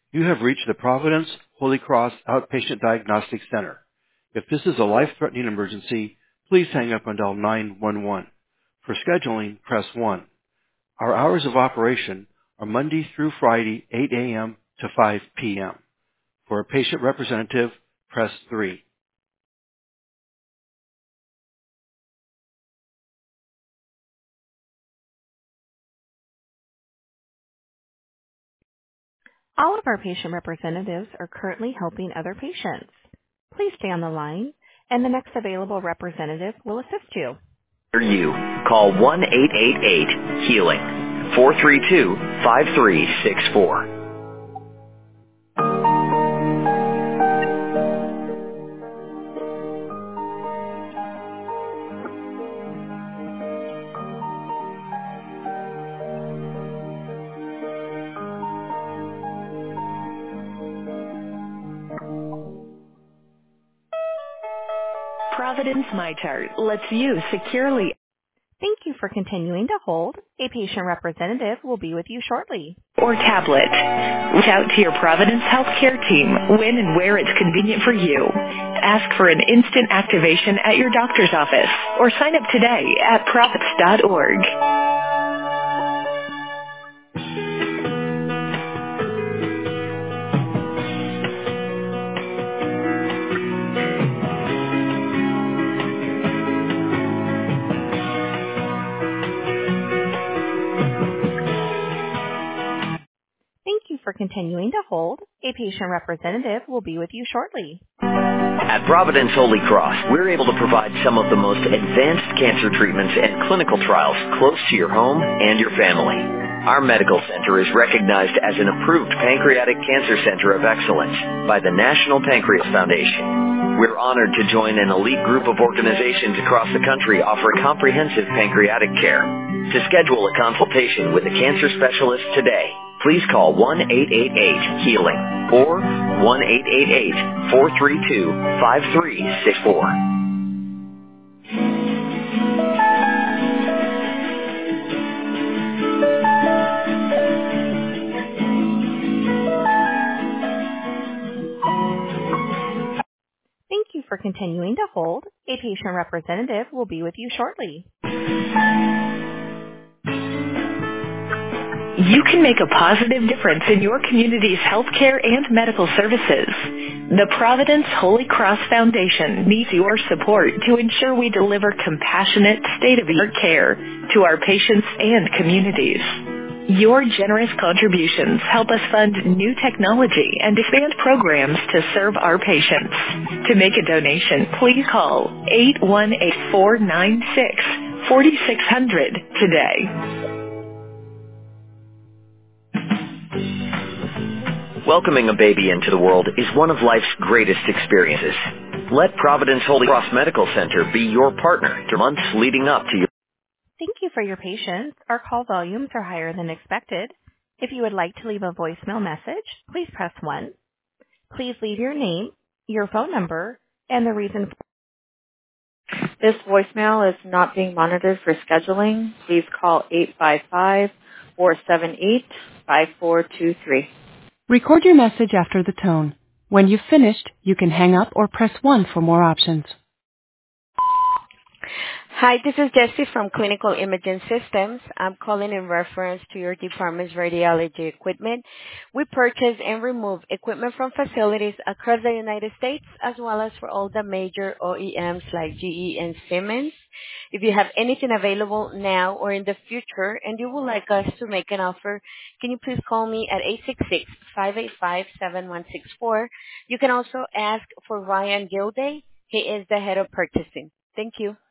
You have reached the Providence Holy Cross Outpatient Diagnostic Center. If this is a life-threatening emergency, please hang up and dial 911. For scheduling, press 1. Our hours of operation are Monday through Friday, 8 a.m. to 5 p.m. For a patient representative, press 3. All of our patient representatives are currently helping other patients. Please stay on the line, and the next available representative will assist you. You call 1-888-HEALING 432-5364. Providence MyChart lets you securely. Thank you for continuing to hold. A patient representative will be with you shortly. Or tablet. Reach out to your Providence Healthcare team when and where it's convenient for you. Ask for an instant activation at your doctor's office or sign up today at providence.org. Thank you for continuing to hold. A patient representative will be with you shortly. At Providence Holy Cross, we're able to provide some of the most advanced cancer treatments and clinical trials close to your home and your family. Our medical center is recognized as an approved pancreatic cancer center of excellence by the National Pancreas Foundation. We're honored to join an elite group of organizations across the country offering comprehensive pancreatic care. To schedule a consultation with a cancer specialist today, please call 1-888-HEALING or 1-888-432-5364. Thank you for continuing to hold. A patient representative will be with you shortly. You can make a positive difference in your community's healthcare and medical services. The Providence Holy Cross Foundation needs your support to ensure we deliver compassionate, state-of-the-art care to our patients and communities. Your generous contributions help us fund new technology and expand programs to serve our patients. To make a donation, please call 818-496-4600 today. Welcoming a baby into the world is one of life's greatest experiences. Let Providence Holy Cross Medical Center be your partner for months leading up to your... Thank you for your patience. Our call volumes are higher than expected. If you would like to leave a voicemail message, please press 1. Please leave your name, your phone number, and the reason for... This voicemail is not being monitored for scheduling. Please call 855-478-5423. Record your message after the tone. When you've finished, you can hang up or press 1 for more options. Hi, this is Jessie from Clinical Imaging Systems. I'm calling in reference to your department's radiology equipment. We purchase and remove equipment from facilities across the United States as well as for all the major OEMs like GE and Siemens. If you have anything available now or in the future and you would like us to make an offer, can you please call me at 866-585-7164. You can also ask for Ryan Gilday. He is the head of purchasing. Thank you.